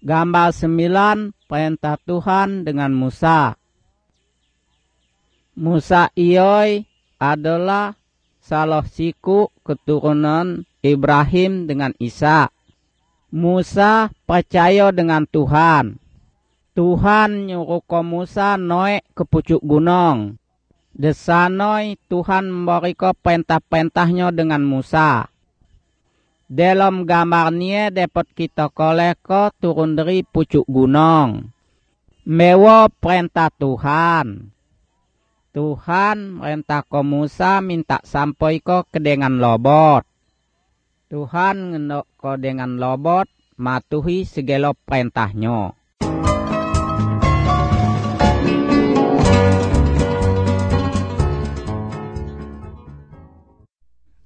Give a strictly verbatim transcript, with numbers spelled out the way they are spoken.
Gambar sembilan, perintah Tuhan dengan Musa. Musa ioi adalah salah siku keturunan Ibrahim dengan Ishak. Musa percaya dengan Tuhan. Tuhan nyuruh ke Musa naik ke pucuk gunung. Desanoi Tuhan memberikan perintah-perintahnya dengan Musa. Dalam gambarnya dapat kita koleko turun dari pucuk gunung. Mewa perintah Tuhan. Tuhan perintah ke Musa minta sampai ke dengan lobot. Tuhan ngendok ke dengan lobot matuhi segala perintahnya.